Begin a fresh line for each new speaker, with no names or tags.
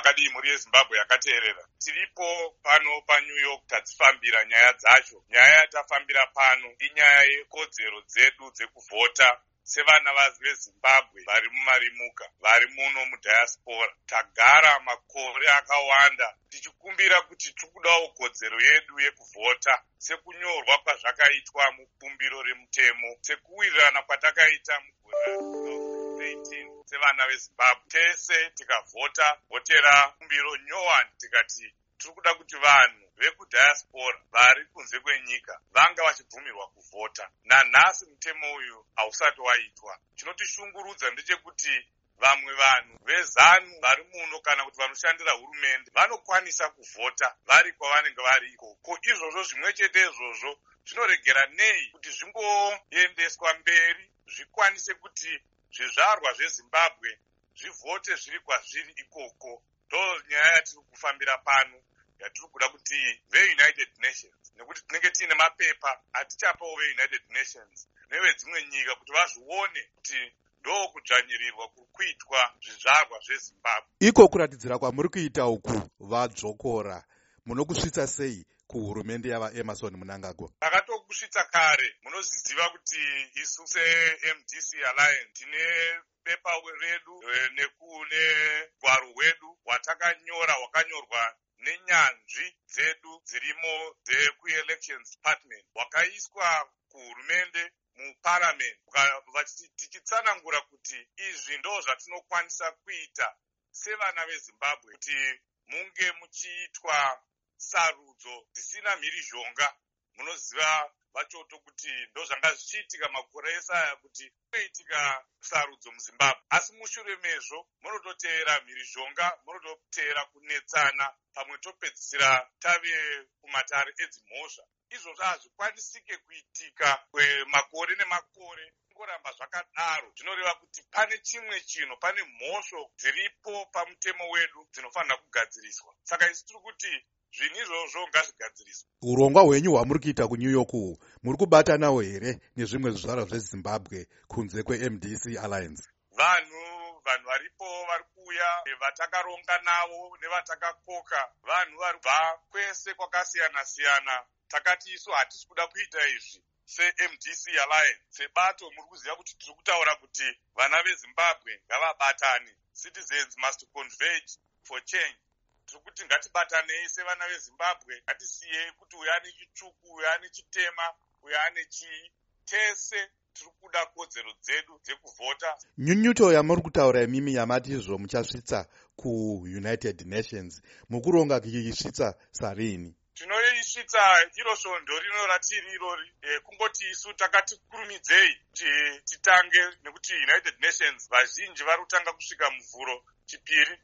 makadii muri yezimbabwe yakateerera. Tiripo pano paNew York tadzifambira nyaya dzacho. Nyaya yatafambira pano inyaya yekodzero dzedu dzekuvhota sevana vezimbabwe vari mumarimuka, vari muno mudhayasipora. Tagara makore akawanda tichikumbira kuti tikudawo kodzero yedu yekuvhota, sekunyorwa kwazvakaitwa mubumbiro remutemo, sekuwirirana kwatakaita mugore 2018 sevana vezimbabwe. Tese tikavhota vhotera bumbiro nyowani tikati tiri kuda kuti vanhu vekudhayasipora vari kunze kwenyika vanga vachibvumirwa kuvhota. Nanhasi mutemo uyu hausati waitwa. Chinotishungurudza ndechekuti vamwe vanhu vezanu vari muno kana kuti vanoshandira hurumende vanokwanisa kuvhota vari kwavanenge vari ikoko. Izvozvo zvimwe chete izvozvo zvinoregera nei kuti zvingoendeswa mberi zvikwanise kuti zvizvarwa zvezimbabwe zvivhote zviri kwazviri ikoko. Ndo nyaya yatiri kufambira pano, yatiri kuda kuti veUnited Nations, nekuti tinenge tiine mapepa atichapawo veUnited Nations nevedzimwe nyika kuti vazvione kuti ndo kudzvanyirirwa kuri kuitwa zvizvarwa zvezimbabwe.
Iko kuratidzira kwamuri kuita uku vadzokora, munokusvitsa sei kuhurumende yavaEmerson Mnangagwa?
Takatokusvitsa kare. Munoziva kuti isu seMDC Alliance tine bepa redu nekune gwaro hwedu hwatakanyora, hwakanyorwa nenyanzvi dzedu dzirimo dzekuelections department, hwakaiswa kuhurumende muparliament, tichitsanangura kuti izvi ndo zvatinokwanisa kuita sevana vezimbabwe kuti munge muchiitwa sarudzo dzisina mhirizhonga. Munoziva vachoto kuti ndo zvanga zvichiitika makore ese aya kuti kuitika sarudzo muZimbabwe, asi mushure mezvo munototeera mhirizhonga, munototeera kunetsana, pamwe topedzisira tave kumatare edzimhosva. Izvozvo hazvikwanisike kuitika kwemakore nemakore. Ngoramba zvakadaro zvinoreva kuti pane chimwe chinhu, pane mhosvo dziripo pamutemo wedu dzinofanira kugadziriswa. Saka isi tiri kuti zvinhu izvozvo ngazvigadziriswe.
Urongwa hwenyu hwamuri kuita kuNew York muri kubatanawo here nezvimwe zvizvarwa zveZimbabwe kunze kweMDC Alliance?
Vanhu varipo vari kuuya vatakaronga navo nevatakakoka, vanhu vari kubva kwese kwakasiyana siyana. Takati isu hatisi kuda kuita izvi seMDC Alliance. Sebato muri kuziva kuti tiri kutaura kuti vana veZimbabwe ngavabatane. Citizens must converge for change. Tiri kuti ngatibatanei sevana veZimbabwe, ngatisiye kuti uyu ane chitsvuku, uyu ane chitema, uyu ane chii. Tese tiri kuda kodzero dzedu dzekuvhota.
Nyunyuto yamuri kutaura imimi yamati izvo muchasvitsa kuUnited Nations, mukuronga kuisvitsa sarini?
Tinoisvitsa iro svondo rino ratiri irori, kungoti isu takati kurumidzei kuti titange, nekuti United Nations vazhinji vari kutanga kusvika muvhuro chipiri.